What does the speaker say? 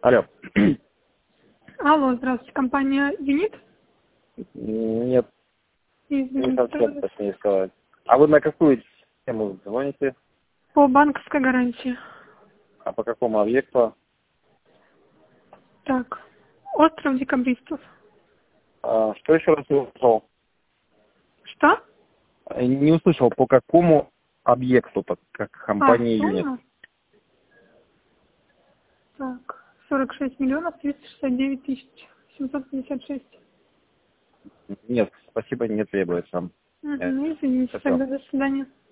Алло. Алло, здравствуйте, компания «Юнит»? Нет, не Извините, совсем, точнее сказать. А вы на какую тему звоните? по банковской гарантии. А по какому объекту? Так, остров Декабристов. Что еще раз не услышал? Что? Не услышал, по какому объекту, как компания «Юнит». Сумма? Так, 46 миллионов 369 тысяч 756. Нет, спасибо, не требуется. Извините, Всё. тогда до свидания.